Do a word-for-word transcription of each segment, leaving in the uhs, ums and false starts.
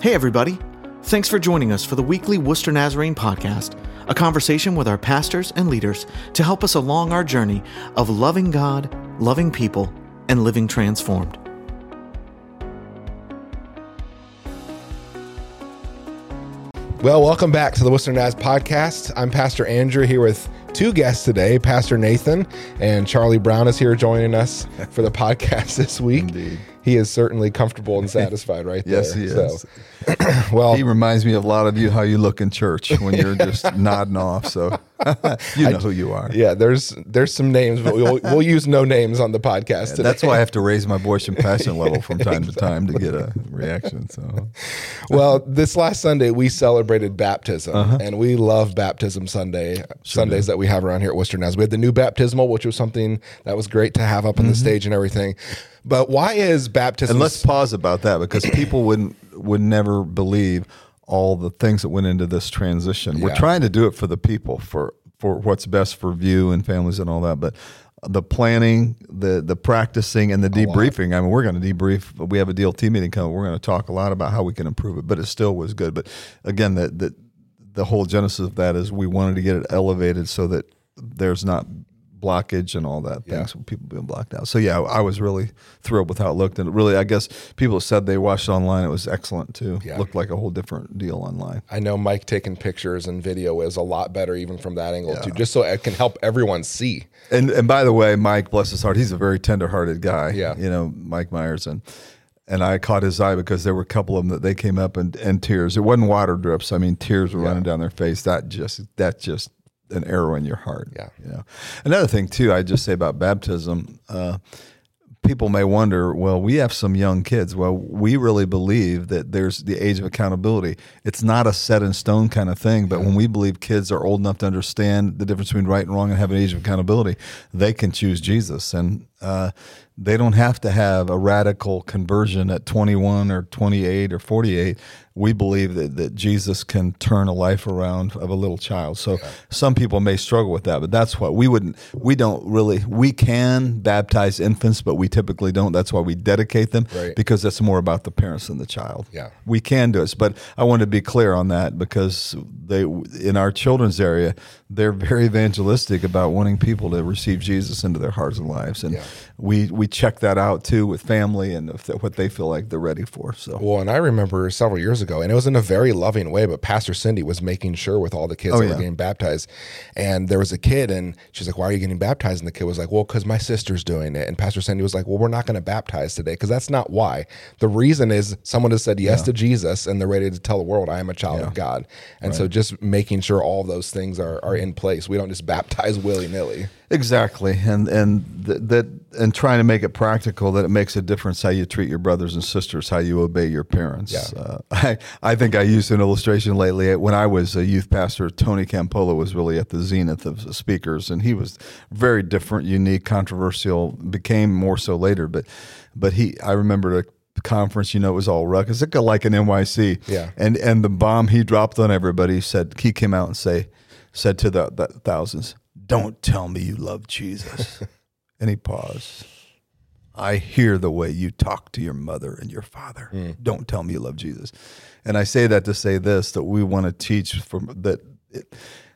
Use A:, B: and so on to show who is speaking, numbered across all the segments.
A: Hey everybody, thanks for joining us for the weekly Worcester Nazarene podcast, a conversation with our pastors and leaders to help us along our journey of loving God, loving people, and living transformed.
B: Well, welcome back to the Worcester Naz podcast. I'm Pastor Andrew here with two guests today, Pastor Nathan and Charlie Brown is here joining us for the podcast this week.
C: Indeed.
B: He is certainly comfortable and satisfied right there.
C: Yes, he is.
B: So, well,
C: he reminds me of a lot of you, how you look in church when you're just nodding off. So you know I, who you are.
B: Yeah, there's there's some names, but we'll, we'll use no names on the podcast
C: yeah,
B: today.
C: That's why I have to raise my voice and passion level from time exactly. to time to get a reaction. So,
B: well, this last Sunday we celebrated baptism, uh-huh. and we love Baptism Sunday sure Sundays do. that we have around here at Worcester Naz. We had the new baptismal, which was something that was great to have up on mm-hmm. the stage and everything. But why is baptism?
C: And let's pause about that because people wouldn't would never believe all the things that went into this transition. Yeah. We're trying to do it for the people, for for what's best for View and families and all that. But the planning, the the practicing, and the debriefing. I mean, we're going to debrief. We have a D L T meeting coming. We're going to talk a lot about how we can improve it. But it still was good. But again, the the the whole genesis of that is we wanted to get it elevated so that there's not blockage and all that
B: yeah.
C: things with people being blocked out. So yeah, I was really thrilled with how it looked, and it really, I guess people said they watched it online. It was excellent too. Yeah. It looked like a whole different deal online.
B: I know Mike taking pictures and video is a lot better even from that angle
C: yeah.
B: too, just so it can help everyone see.
C: And and by the way, Mike, bless his heart, he's a very tender-hearted guy.
B: Yeah,
C: you know, Mike Myers, and and I caught his eye because there were a couple of them that they came up and, and tears. It wasn't water drips. I mean, tears were yeah. running down their face. That just that just. an arrow in your heart.
B: Yeah.
C: You know? Another thing too, I just say about baptism, uh, people may wonder, well, we have some young kids. Well, we really believe that there's the age of accountability. It's not a set in stone kind of thing, but yeah. when we believe kids are old enough to understand the difference between right and wrong and have an age of accountability, they can choose Jesus. And uh, they don't have to have a radical conversion at twenty-one or twenty-eight or forty-eight. We believe that, that Jesus can turn a life around of a little child. So yeah. some people may struggle with that, but that's what we wouldn't, we don't really, we can baptize infants, but we typically don't. That's why we dedicate them
B: right.
C: because it's more about the parents than the child.
B: Yeah.
C: We can do it, but I want to be clear on that because they, in our children's area, they're very evangelistic about wanting people to receive Jesus into their hearts and lives. And
B: yeah.
C: we, we check that out too with family and if what they feel like they're ready for. So,
B: well, and I remember several years ago, and it was in a very loving way, but Pastor Cindy was making sure with all the kids
C: oh,
B: that
C: yeah.
B: were getting baptized, and there was a kid, and she's like, why are you getting baptized? And the kid was like, well, because my sister's doing it. And Pastor Cindy was like, well, we're not going to baptize today, because that's not why. The reason is someone has said yes yeah. to Jesus, and they're ready to tell the world, I am a child yeah. of God. And right. so just making sure all of those things are, are in place. We don't just baptize willy-nilly.
C: Exactly, and and th- that and trying to make it practical, that it makes a difference how you treat your brothers and sisters, how you obey your parents.
B: Yeah.
C: Uh, I I think I used an illustration lately. When I was a youth pastor, Tony Campolo was really at the zenith of speakers, and he was very different, unique, controversial. Became more so later, but but he I remember a conference, you know, it was all ruckus, it like an N Y C.
B: Yeah,
C: and and the bomb he dropped on everybody said he came out and say said to the, the thousands, don't tell me you love Jesus. And he paused. I hear the way you talk to your mother and your father. Mm. Don't tell me you love Jesus. And I say that to say this, that we want to teach from that. It,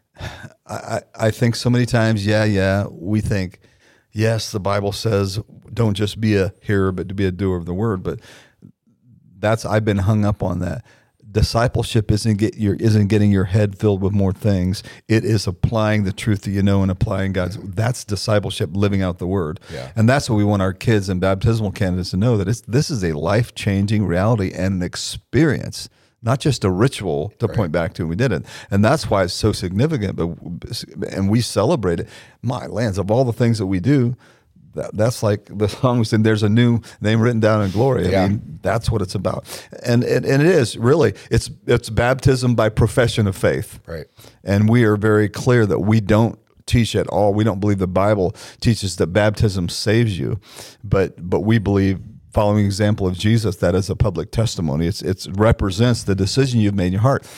C: I, I think so many times, yeah, yeah, we think, yes, the Bible says don't just be a hearer, but to be a doer of the word. But that's, I've been hung up on that. Discipleship isn't get your isn't getting your head filled with more things. It is applying the truth that you know and applying God's. That's discipleship, living out the word.
B: Yeah.
C: And that's what we want our kids and baptismal candidates to know, that it's this is a life changing reality and an experience, not just a ritual to
B: right.
C: point back to. We did it, and that's why it's so significant. But and we celebrate it. My lands, of all the things that we do. That, that's like the song was in, there's a new name written down in glory. I
B: yeah.
C: mean, that's what it's about. And, and and it is really, it's it's baptism by profession of faith.
B: Right.
C: And we are very clear that we don't teach at all. We don't believe the Bible teaches that baptism saves you, but but we believe, following the example of Jesus, that is a public testimony. It's it represents the decision you've made in your heart.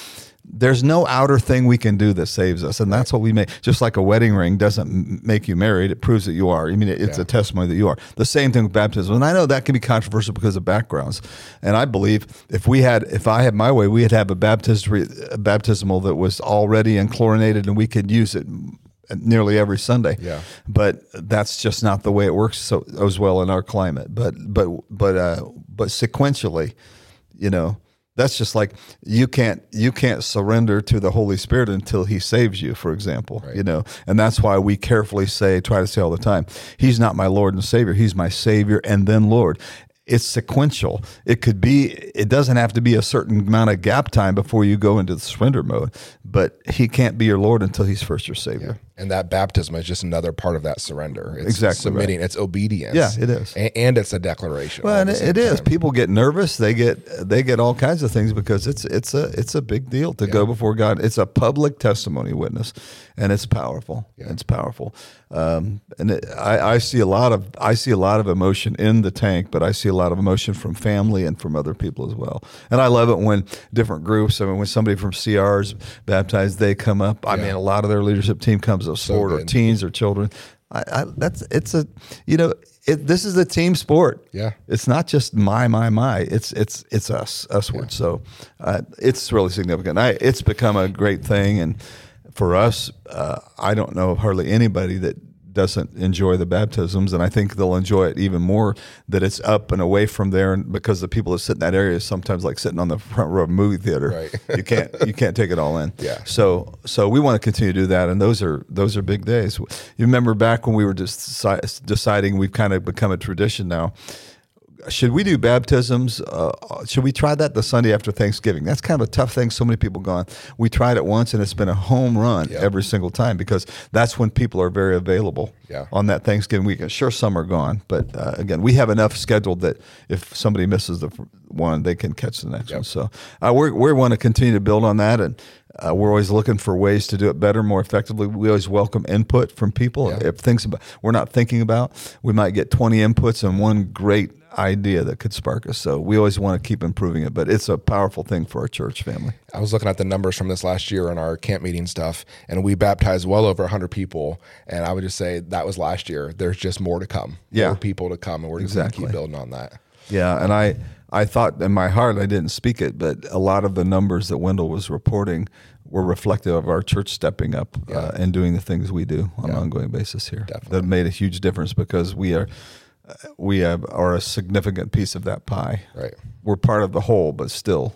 C: there's no outer thing we can do that saves us. And that's what we make. Just like a wedding ring doesn't m- make you married, it proves that you are. I mean, it's
B: Yeah.
C: a testimony that you are. The same thing with baptism. And I know that can be controversial because of backgrounds. And I believe if we had, if I had my way, we'd have a, baptis- a baptismal that was already and chlorinated and we could use it nearly every Sunday.
B: Yeah.
C: But that's just not the way it works so as well in our climate. But, but, but, uh, but sequentially, you know, that's just like you can't you can't surrender to the Holy Spirit until He saves you, for example.
B: Right.
C: You know, and that's why we carefully say, try to say all the time, He's not my Lord and Savior. He's my Savior and then Lord. It's sequential. It could be. It doesn't have to be a certain amount of gap time before you go into the surrender mode. But He can't be your Lord until He's first your Savior.
B: And that baptism is just another part of that surrender. It's
C: Exactly
B: submitting.
C: right.
B: It's obedience.
C: Yeah, it is.
B: And, and it's a declaration.
C: Well,
B: all
C: and
B: at the
C: it,
B: same
C: it is.
B: time.
C: People get nervous. They get they get all kinds of things because it's it's a it's a big deal to go before God. It's a public testimony witness, and it's powerful.
B: Yeah.
C: It's powerful. Um, and it, I, I see a lot of I see a lot of emotion in the tank, but I see a lot of emotion from family and from other people as well. And I love it when different groups. I mean, when somebody from C R is baptized, they come up. I
B: Yeah.
C: mean, a lot of their leadership team comes of sport or
B: good.
C: teens or children. I, I, that's it's a you know it, this is a team sport.
B: Yeah.
C: It's not just my my my. It's it's it's us usward. So uh, it's really significant. I, it's become a great thing, and for us, uh, I don't know of hardly anybody that doesn't enjoy the baptisms, and I think they'll enjoy it even more that it's up and away from there, and because the people that sit in that area is sometimes like sitting on the front row of a movie theater.
B: Right.
C: you can't you can't take it all in.
B: Yeah.
C: So so we want to continue to do that, and those are those are big days. You remember back when we were just deci- deciding, we've kind of become a tradition now. Should we do baptisms? Uh, should we try that the Sunday after Thanksgiving? That's kind of a tough thing. So many people gone. We tried it once, and it's been a home run
B: Yeah.
C: every single time because that's when people are very available
B: Yeah.
C: on that Thanksgiving weekend. Sure, some are gone, but uh, again, we have enough scheduled that if somebody misses the f- one, they can catch the next
B: Yep.
C: one. So uh, we're, we want to continue to build on that, and uh, we're always looking for ways to do it better, more effectively. We always welcome input from people.
B: Yeah.
C: If things about, we're not thinking about, we might get twenty inputs and one great idea that could spark us. So we always want to keep improving it, but it's a powerful thing for our church family.
B: I was looking at the numbers from this last year in our camp meeting stuff, and we baptized well over one hundred people. And I would just say that was last year. There's just more to come.
C: Yeah.
B: More people to come, and we're just going to
C: Exactly.
B: keep building on that.
C: Yeah, and I, I thought in my heart, I didn't speak it, but a lot of the numbers that Wendell was reporting were reflective of our church stepping up uh, and doing the things we do on
B: Yeah.
C: an ongoing basis here.
B: Definitely.
C: That made a huge difference because we are uh, we have, are a significant piece of that pie.
B: Right.
C: We're part of the whole, but still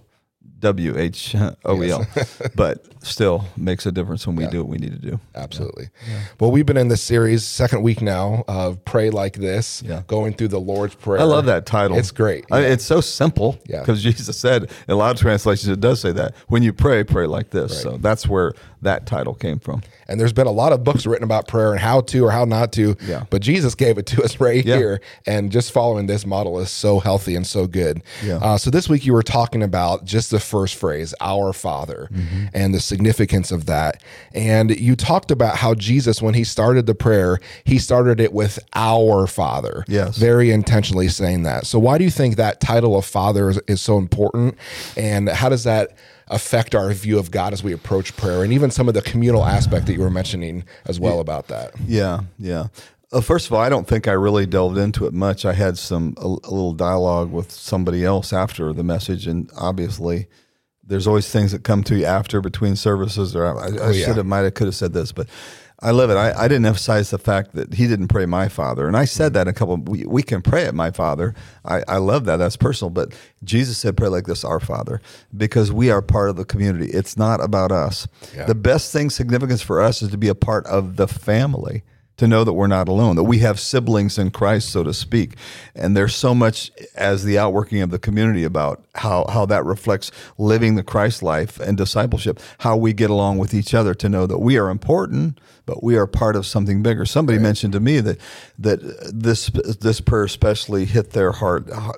C: W H O E L, but still makes a difference when we
B: Yeah.
C: do what we need to do.
B: Absolutely. Well, we've been in this series, second week now, of Pray Like This,
C: Yeah.
B: going through the Lord's Prayer.
C: I love that title.
B: It's great.
C: I-
B: Yeah.
C: it's so simple
B: Yeah.
C: because Jesus said in a lot of translations it does say that when you pray, pray like this.
B: Right.
C: So that's where that title came from.
B: And there's been a lot of books written about prayer and how to or how not to.
C: Yeah.
B: But Jesus gave it to us right
C: Yeah.
B: here. And just following this model is so healthy and so good.
C: Yeah.
B: Uh, so this week you were talking about just the first phrase, our Father,
C: Mm-hmm.
B: and the significance of that. And you talked about how Jesus, when he started the prayer, he started it with our Father.
C: Yes.
B: Very intentionally saying that. So why do you think that title of Father is, is so important? And how does that affect our view of God as we approach prayer, and even some of the communal aspect that you were mentioning as well about that?
C: Yeah, yeah. Uh, first of all, I don't think I really delved into it much. I had some a, a little dialogue with somebody else after the message, and obviously, there's always things that come to you after between services. Or I, I
B: Oh, yeah.
C: should have, might have, could have said this, but I love it. I, I didn't emphasize the fact that he didn't pray my Father, and I said that in a couple. Of, we we can pray at my Father. I, I love that. That's personal. But Jesus said, "Pray like this, our Father," because we are part of the community. It's not about us.
B: Yeah.
C: The best thing, significance for us, is to be a part of the family. To know that we're not alone, that we have siblings in Christ, so to speak. And there's so much as the outworking of the community about how, how that reflects living the Christ life and discipleship, how we get along with each other, to know that we are important, but we are part of something bigger. Somebody mentioned to me that that this this prayer especially hit their heart.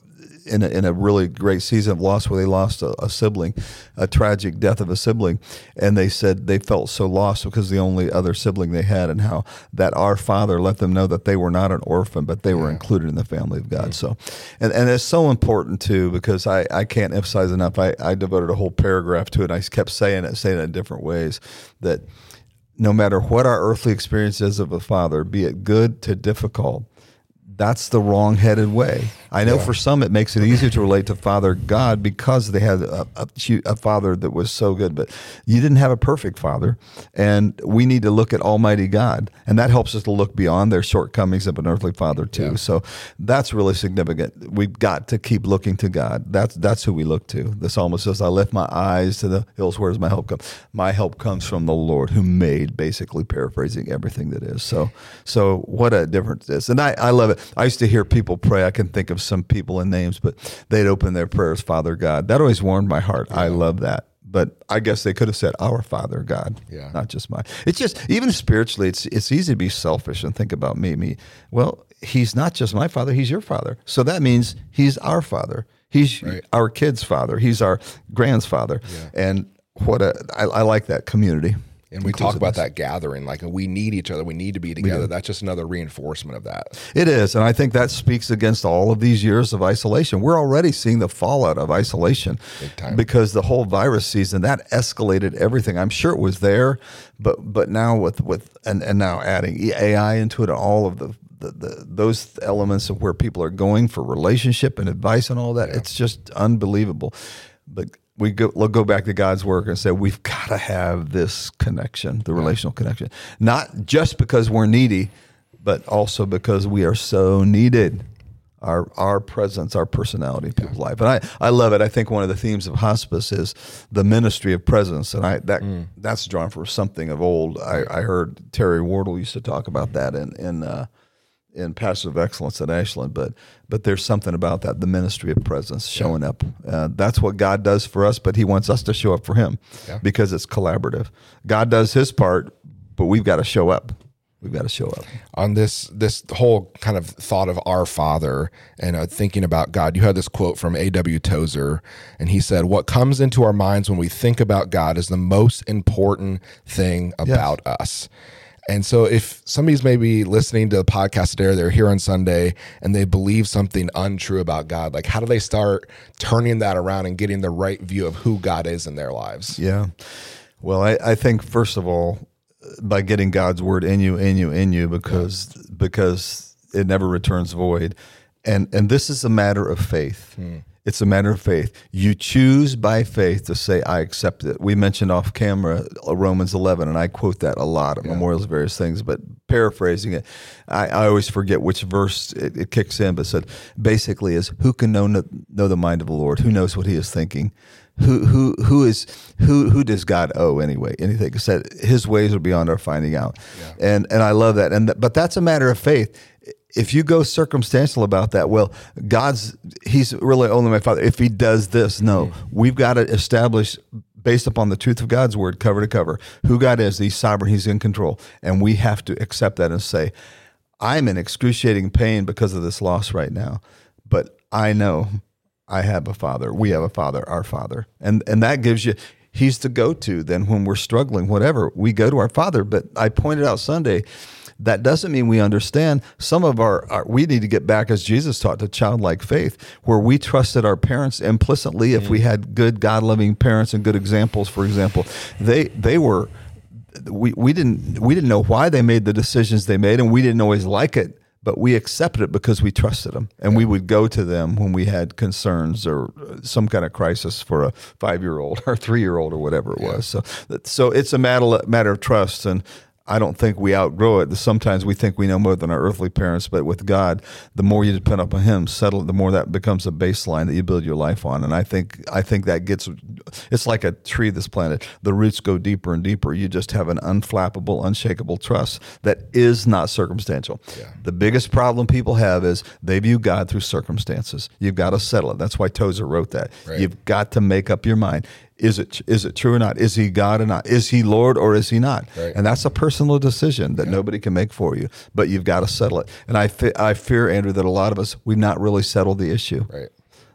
C: in a, in a really great season of loss where they lost a, a sibling, a tragic death of a sibling, and they said they felt so lost because the only other sibling they had, and how that our Father let them know that they were not an orphan, but they were
B: Yeah.
C: included in the family of God. So, and, and it's so important too, because I, I can't emphasize enough. I, I devoted a whole paragraph to it. And I kept saying it, saying it in different ways, that no matter what our earthly experience is of a father, be it good to difficult, that's the wrong-headed way. I know
B: Yeah.
C: for some it makes it easier to relate to Father God because they had a, a, a father that was so good, but you didn't have a perfect father, and we need to look at Almighty God, and that helps us to look beyond their shortcomings of an earthly father too.
B: Yeah.
C: So that's really significant. We've got to keep looking to God. That's that's who we look to. The psalmist says, "I lift my eyes to the hills. Where does my help come? My help comes from the Lord, who made," basically paraphrasing everything that is. So so what a difference it is. And I, I love it. I used to hear people pray. I can think of some people and names, but they'd open their prayers, Father God. That always warmed my heart. I love that. But I guess they could have said, "Our Father God,"
B: Yeah.
C: not just mine. It's just, even spiritually, it's it's easy to be selfish and think about me, me. Well, he's not just my father, he's your father. So that means he's our father. He's
B: Right.
C: our kid's father. He's our grandfather.
B: Yeah.
C: And what a, I, I like that community.
B: And we talk about
C: Inclusiveness.
B: that gathering, like we need each other. We need to be together. That's just another reinforcement of that.
C: It is, and I think that speaks against all of these years of isolation. We're already seeing the fallout of isolation
B: Big time.
C: because the whole virus season, that escalated everything. I'm sure it was there, but but now with with and, and now adding A I into it, all of the, the, the those elements of where people are going for relationship and advice and all that, it's just unbelievable. But we go we'll go back to God's work and say we've got to have this connection, the relational connection, not just because we're needy, but also because we are so needed. Our our presence, our personality in people's life, and I, I love it. I think one of the themes of hospice is the ministry of presence, and I that
B: Mm.
C: that's drawn from something of old. I, I heard Terry Wardle used to talk about that in in uh, in Pastors of Excellence at Ashland, but but there's something about that, the ministry of presence, showing up. Uh, that's what God does for us, but He wants us to show up for Him
B: Yeah.
C: because it's collaborative. God does His part, but we've got to show up. We've got to show up.
B: On this this whole kind of thought of our Father and uh, thinking about God, you had this quote from A W Tozer, and he said, "What comes into our minds when we think about God is the most important thing about us." And so if somebody's maybe listening to the podcast today, they're here on Sunday and they believe something untrue about God, like how do they start turning that around and getting the right view of who God is in their lives?
C: Yeah. Well, I, I think first of all, by getting God's word in you, in you, in you, because because it never returns void, and and this is a matter of faith. It's a matter of faith. You choose by faith to say, "I accept it." We mentioned off camera Romans eleven, and I quote that a lot at memorials, various things. But paraphrasing it, I, I always forget which verse it, it kicks in. But said basically is, "Who can know know the mind of the Lord? Who knows what He is thinking?" Who who who is who who does God owe anyway? Anything? He said His ways are beyond our finding out,
B: Yeah.
C: and and I love that. And th- but that's a matter of faith. If you go circumstantial about that, well, God's He's really only my Father. If He does this, no, we've got to establish based upon the truth of God's word, cover to cover, who God is. He's sovereign. He's in control, and we have to accept that and say, I'm in excruciating pain because of this loss right now, but I know I have a Father. We have a Father, our Father. And and that gives you, He's the go-to. Then when we're struggling, whatever, we go to our Father. But I pointed out Sunday, that doesn't mean we understand. Some of our, our we need to get back, as Jesus taught, to childlike faith, where we trusted our parents implicitly. If we had good, God-loving parents and good examples, for example, they they were, we, we didn't we didn't know why they made the decisions they made, and we didn't always like it. But we accepted it because we trusted them, and yeah. we would go to them when we had concerns or some kind of crisis for a five-year-old or three-year-old or whatever it yeah. was. So, so it's a matter matter of trust, and I don't think we outgrow it. Sometimes we think we know more than our earthly parents, but with God, the more you depend upon Him, settle, the more that becomes a baseline that you build your life on. And I think I think that gets, it's like a tree that's planted. The roots go deeper and deeper. You just have an unflappable, unshakable trust that is not circumstantial. Yeah. The biggest problem people have is they view God through circumstances. You've got to settle it. That's why Tozer wrote that. Right. You've got to make up your mind. Is it is it true or not? Is He God or not? Is He Lord or is He not? Right. And that's a personal decision that yeah. nobody can make for you, but you've got to settle it. And I fe- I fear, Andrew, that a lot of us, we've not really settled the issue.
B: Right.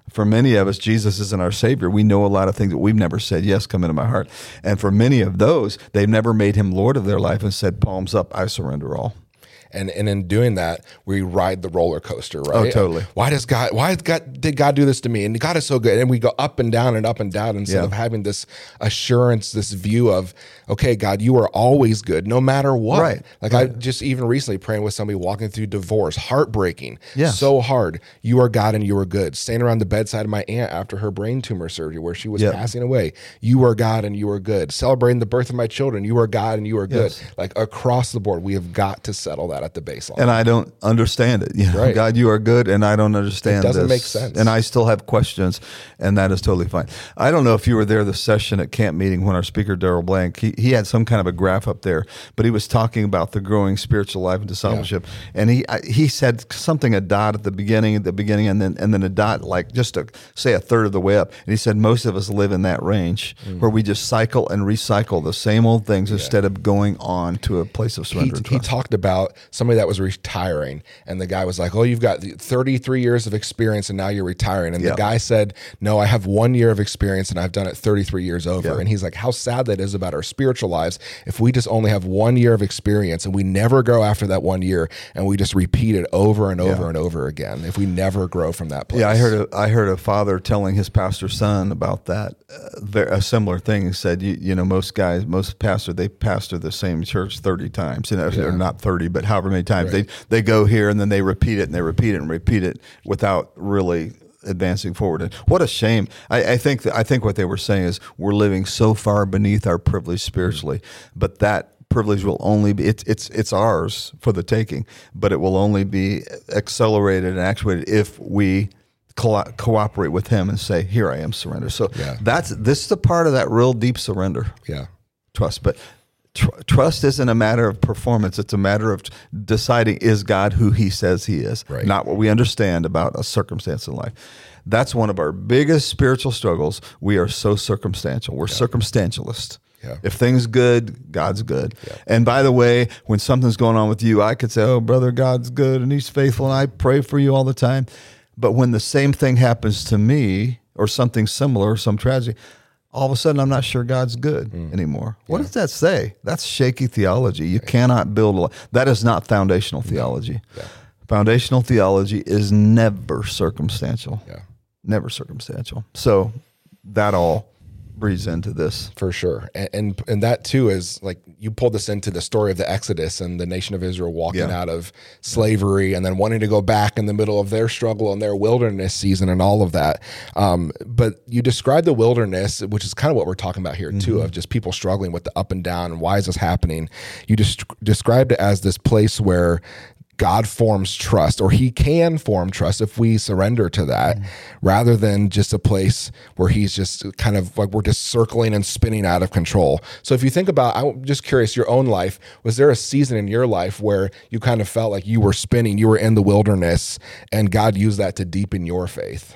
C: For many of us, Jesus isn't our Savior. We know a lot of things that we've never said, yes, come into my heart. And for many of those, they've never made him Lord of their life and said, palms up, I surrender all.
B: And and in doing that, we ride the roller coaster, right?
C: Oh, totally.
B: Why does God? Why is God, did God do this to me? And God is so good. And we go up and down and up and down instead
C: Yeah.
B: of having this assurance, this view of, okay, God, you are always good, no matter what.
C: Right.
B: Like
C: Right.
B: I just even recently praying with somebody walking through divorce, heartbreaking,
C: Yes.
B: so hard. You are God and you are good. Staying around the bedside of my aunt after her brain tumor surgery, where she was
C: Yep.
B: passing away. You are God and you are good. Celebrating the birth of my children. You are God and you are good.
C: Yes.
B: Like across the board, we have got to settle that at the baseline.
C: And I don't understand it. You know,
B: Right.
C: God, you are good, and I don't understand
B: It doesn't
C: this.
B: make sense.
C: And I still have questions, and that is totally fine. I don't know if you were there the session at camp meeting when our speaker, Darrell Blank, he, he had some kind of a graph up there, but he was talking about the growing spiritual life and discipleship. And he I, he said something, a dot at the beginning, at the beginning, and then and then a dot like just a, say a third of the way up. And he said most of us live in that range
B: Mm.
C: where we just cycle and recycle the same old things instead of going on to a place of
B: he,
C: surrender and
B: he
C: trust.
B: talked about somebody that was retiring, and the guy was like, oh, you've got thirty-three years of experience and now you're retiring. And
C: Yeah.
B: the guy said, no, I have one year of experience and I've done it thirty-three years over.
C: Yeah.
B: And he's like, how sad that is about our spiritual lives if we just only have one year of experience and we never grow after that one year, and we just repeat it over and over
C: Yeah.
B: and over again if we never grow from that place.
C: Yeah, I heard a, I heard a father telling his pastor's son about that, uh, ver- a similar thing. He said, you, you know, most guys, most pastors, they pastor the same church thirty times, you know,
B: Yeah.
C: or not thirty, but however many times.
B: Right.
C: They they go here and then they repeat it and they repeat it and repeat it without really advancing forward. And what a shame. I, I think that, I think what they were saying is we're living so far beneath our privilege spiritually, but that privilege will only be it's it's it's ours for the taking, but it will only be accelerated and actuated if we co- cooperate with him and say, here I am, surrender. So
B: Yeah.
C: that's this is the part of that real deep surrender,
B: Yeah.
C: trust. But tr- trust isn't a matter of performance. It's a matter of deciding, is God who he says he is,
B: Right.
C: not what we understand about a circumstance in life. That's one of our biggest spiritual struggles. We are so circumstantial. We're circumstantialists.
B: Yeah.
C: If things good, God's good.
B: Yeah.
C: And by the way, when something's going on with you, I could say, oh, brother, God's good and he's faithful and I pray for you all the time. But when the same thing happens to me or something similar, some tragedy, all of a sudden I'm not sure God's good anymore. What does that say? That's shaky theology. You cannot build a that is not foundational theology.
B: Yeah.
C: Foundational theology is never circumstantial.
B: Yeah.
C: Never circumstantial. So that all breathes into this.
B: For sure. And, and and that too is like you pulled this into the story of the Exodus and the nation of Israel walking
C: Yeah.
B: out of slavery and then wanting to go back in the middle of their struggle and their wilderness season and all of that. Um, but you described the wilderness, which is kind of what we're talking about here too, of just people struggling with the up and down and why is this happening? You just described it as this place where God forms trust, or he can form trust if we surrender to that, rather than just a place where he's just kind of like we're just circling and spinning out of control. So if you think about, I'm just curious, your own life, was there a season in your life where you kind of felt like you were spinning, you were in the wilderness, and God used that to deepen your faith?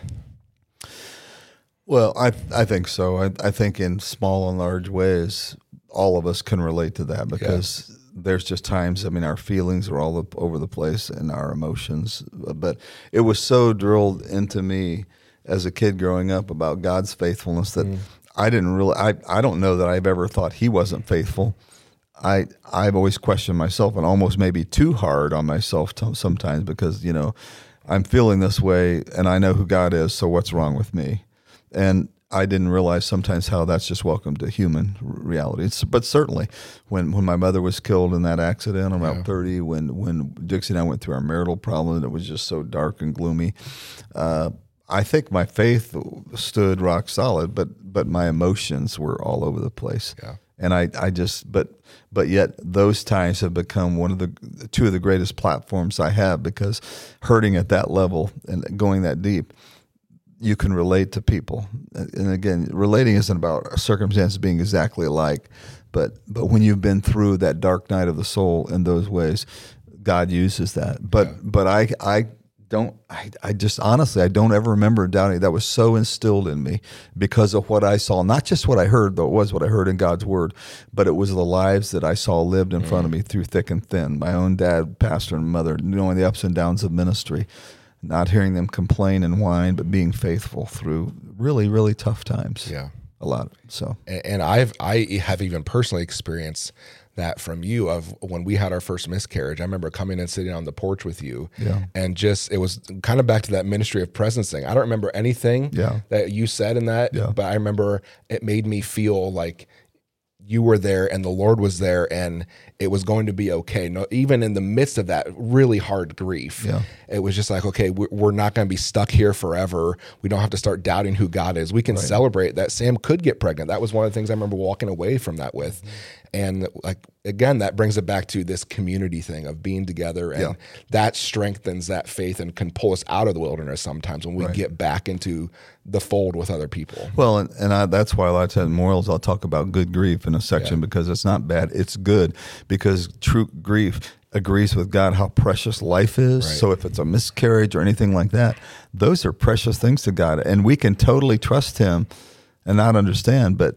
C: Well, I I think so. I, I think in small and large ways, all of us can relate to that because there's just times, I mean, our feelings are all up over the place and our emotions. But it was so drilled into me as a kid growing up about God's faithfulness that mm. I didn't really, I, I don't know that I've ever thought he wasn't faithful. I, I've always questioned myself and almost maybe too hard on myself t- sometimes because, you know, I'm feeling this way and I know who God is, so what's wrong with me? And I didn't realize sometimes how that's just welcome to human reality. It's, but certainly, when, when my mother was killed in that accident, I'm about yeah. thirty, when when Dixie and I went through our marital problem, and it was just so dark and gloomy, uh, I think my faith stood rock solid, but but my emotions were all over the place.
B: Yeah.
C: And I, I just, but but yet those times have become one of the two of the greatest platforms I have because hurting at that level and going that deep, you can relate to people. And again, relating isn't about circumstances being exactly alike, but but when you've been through that dark night of the soul in those ways, God uses that. But yeah. but I I don't I, I just honestly I don't ever remember doubting. That was so instilled in me because of what I saw, not just what I heard, though it was what I heard in God's word, but it was the lives that I saw lived in mm. front of me through thick and thin. My own dad, pastor, and mother, knowing the ups and downs of ministry. not hearing them complain and whine, but being faithful through really, really tough times.
B: Yeah.
C: A lot. So,
B: And, and I've, I have even personally experienced that from you of when we had our first miscarriage. I remember coming and sitting on the porch with you
C: Yeah.
B: and just, it was kind of back to that ministry of presence thing. I don't remember anything
C: Yeah.
B: that you said in that,
C: Yeah.
B: but I remember it made me feel like you were there and the Lord was there and it was going to be okay. No, even in the midst of that really hard grief,
C: Yeah.
B: it was just like, okay, we're we're not going to be stuck here forever. We don't have to start doubting who God is. We can
C: Right.
B: celebrate that Sam could get pregnant. That was one of the things I remember walking away from that with. And like, again, that brings it back to this community thing of being together, and
C: Yeah.
B: that strengthens that faith and can pull us out of the wilderness sometimes when we
C: Right.
B: get back into the fold with other people.
C: Well, and, and I, that's why a lot of times in Memorials I'll talk about good grief in a section,
B: Yeah.
C: because it's not bad. It's good, because true grief agrees with God how precious life is.
B: Right.
C: So if it's a miscarriage or anything like that, those are precious things to God. And we can totally trust him and not understand, but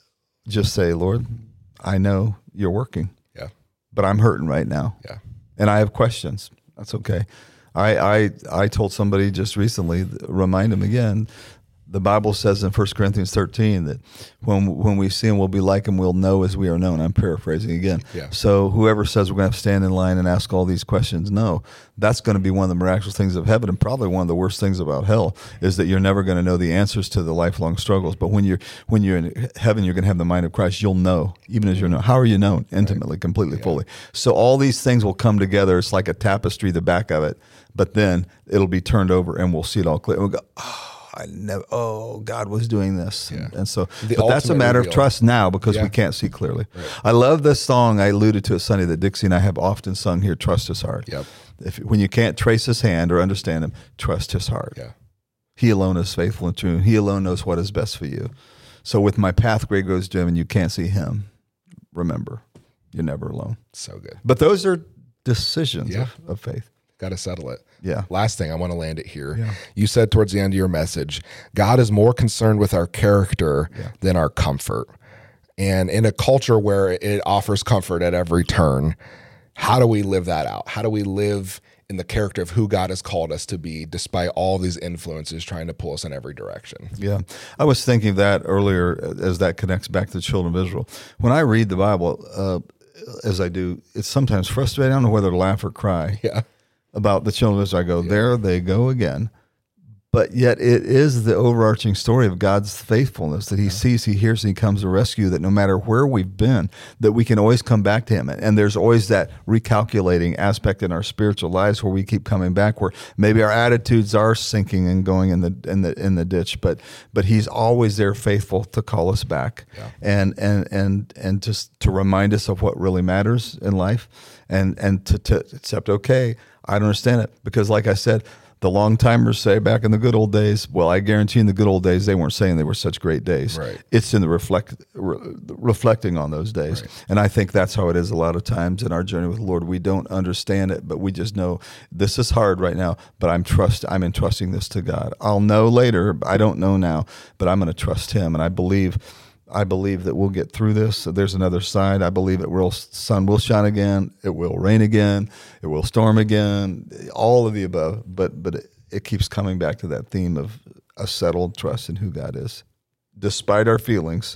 C: just say, Lord, I know you're working,
B: Yeah.
C: but I'm hurting right now.
B: Yeah.
C: And I have questions. That's okay. I, I I told somebody just recently, remind them again, the Bible says in First Corinthians thirteen that when when we see him, we'll be like him, we'll know as we are known. I'm paraphrasing again.
B: Yeah.
C: So whoever says we're going to have to stand in line and ask all these questions, no, that's going to be one of the miraculous things of heaven, and probably one of the worst things about hell is that you're never going to know the answers to the lifelong struggles. But when you're when you're in heaven, you're going to have the mind of Christ. You'll know, even as you're known. How are you known? Intimately, completely,
B: Yeah.
C: fully. So all these things will come together. It's like a tapestry, the back of it, but then it'll be turned over and we'll see it all clear. And we'll go, oh, I never, oh, God was doing this.
B: Yeah.
C: And, and so,
B: The
C: but that's a
B: ultimate
C: matter of
B: reveal.
C: trust now, because
B: Yeah.
C: we can't see clearly.
B: Right.
C: I love this song. I alluded to it Sunday that Dixie and I have often sung here, Trust His Heart.
B: Yep.
C: If, when you can't trace his hand or understand him, trust his heart.
B: Yeah.
C: He alone is faithful and true. He alone knows what is best for you. So with my path great goes dim and you can't see him, remember, you're never alone.
B: So good.
C: But those are decisions
B: Yeah.
C: of, of faith.
B: Got to settle it.
C: Yeah.
B: Last thing, I want to land it here.
C: Yeah.
B: You said towards the end of your message, God is more concerned with our character
C: Yeah.
B: than our comfort. And in a culture where it offers comfort at every turn, how do we live that out? How do we live in the character of who God has called us to be, despite all these influences trying to pull us in every direction?
C: Yeah. I was thinking of that earlier as that connects back to the children of Israel. When I read the Bible, uh, as I do, it's sometimes frustrating. I don't know whether to laugh or cry.
B: Yeah.
C: About the children of Israel. I go, there they go again. But yet it is the overarching story of God's faithfulness that he sees, he hears, and he comes to rescue, that no matter where we've been, that we can always come back to him. And there's always that recalculating aspect in our spiritual lives where we keep coming back, where maybe our attitudes are sinking and going in the in the in the ditch, but but he's always there faithful to call us back.
B: Yeah.
C: And and and and just to remind us of what really matters in life, and and to, to accept, okay, I don't understand it, because like I said, the long timers say back in the good old days, well, I guarantee in the good old days, they weren't saying they were such great days.
B: Right.
C: It's in the reflect, re, reflecting on those days.
B: Right.
C: And I think that's how it is a lot of times in our journey with the Lord. We don't understand it, but we just know this is hard right now, but I'm trust, I'm entrusting this to God. I'll know later, I don't know now, but I'm going to trust him. And I believe I believe that we'll get through this. So there's another side. I believe it will, sun will shine again. It will rain again. It will storm again. All of the above. But but it, it keeps coming back to that theme of a settled trust in who God is. Despite our feelings,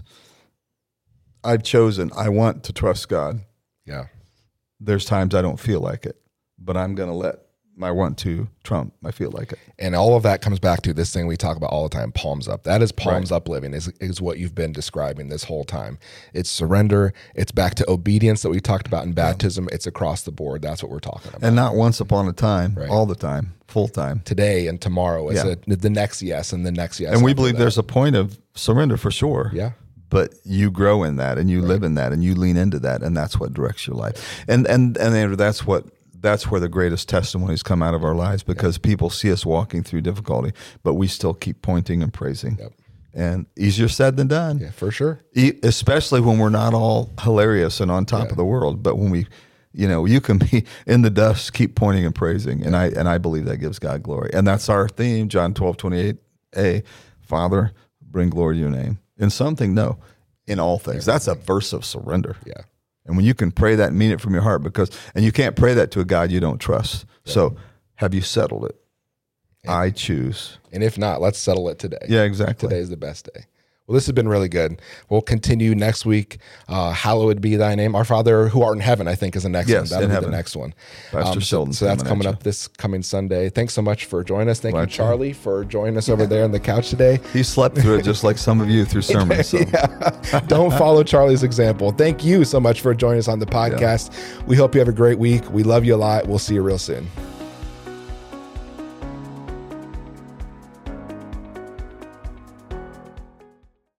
C: I've chosen, I want to trust God.
B: Yeah.
C: There's times I don't feel like it, but I'm going to let my want to trump my feel like it.
B: And all of that comes back to this thing we talk about all the time, palms up. That is palms
C: Right.
B: up living is, is what you've been describing this whole time. It's surrender. It's back to obedience that we talked about in baptism. It's across the board. That's what we're talking about.
C: And not once upon a time,
B: Right.
C: all the time, full time.
B: Today and tomorrow is
C: Yeah.
B: a, the next yes and the next yes.
C: And we
B: after
C: believe
B: that.
C: there's a point of surrender for sure.
B: Yeah.
C: But you grow in that and you live in that and you lean into that, and that's what directs your life. And and and Andrew, that's what that's where the greatest testimonies come out of our lives, because people see us walking through difficulty, but we still keep pointing and praising.
B: Yep.
C: And easier said than done.
B: Yeah, for sure.
C: E- especially when we're not all hilarious and on top
B: Yeah.
C: of the world, but when we, you know, you can be in the dust, keep pointing and praising, and I and I believe that gives God glory, and that's our theme, John twelve twenty-eight a, Father, bring glory to your name. In something, no, in all things. That's a verse of surrender.
B: Yeah.
C: And when you can pray that and mean it from your heart, because and you can't pray that to a God you don't trust. So have you settled it? I choose.
B: And if not, let's settle it today.
C: Yeah, exactly.
B: Today is the best day. Well, this has been really good. We'll continue next week. Uh, hallowed be thy name. Our Father who art in heaven, I think, is the next
C: Yes,
B: one. That'll
C: in
B: be
C: heaven.
B: the next one.
C: Pastor
B: Um, so,
C: Sheldon
B: so that's
C: coming
B: coming
C: at
B: up this coming Sunday. Thanks so much for joining us. Thank
C: Glad
B: you,
C: to.
B: Charlie, for joining us over there on the couch today.
C: He slept through it just like some of you through sermons. So.
B: Yeah. Don't follow Charlie's example. Thank you so much for joining us on the podcast. We hope you have a great week. We love you a lot. We'll see you real soon.